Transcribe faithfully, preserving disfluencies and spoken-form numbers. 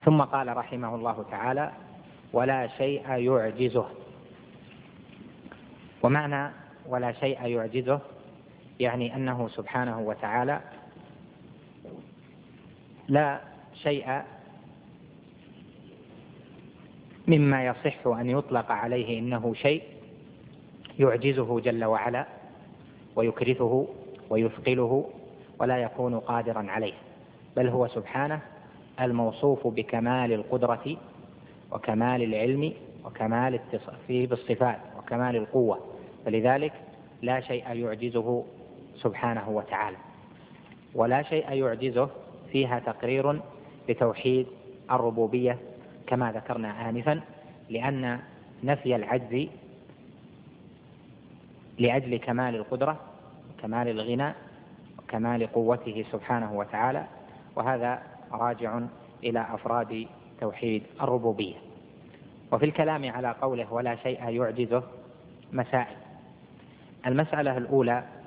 ثم قال رحمه الله تعالى: ولا شيء يعجزه. ومعنى ولا شيء يعجزه يعني أنه سبحانه وتعالى لا شيء مما يصح أن يطلق عليه إنه شيء يعجزه جل وعلا ويكرثه ويثقله ولا يكون قادرا عليه، بل هو سبحانه الموصوف بكمال القدرة وكمال العلم وكمال التصفيه بالصفات وكمال القوة، فلذلك لا شيء يعجزه سبحانه وتعالى. ولا شيء يعجزه فيها تقرير بتوحيد الربوبية كما ذكرنا آنفا، لأن نفي العجز لأجل كمال القدرة وكمال الغنى وكمال قوته سبحانه وتعالى، وهذا راجع إلى أفراد توحيد الربوبية. وفي الكلام على قوله ولا شيء يعجزه مسائل. المسألة الأولى: